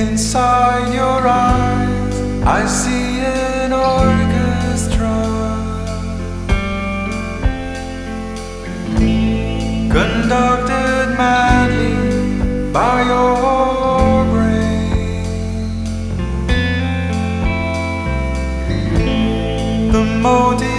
Inside your eyes, I see an orchestra conducted madly by your brain. The motive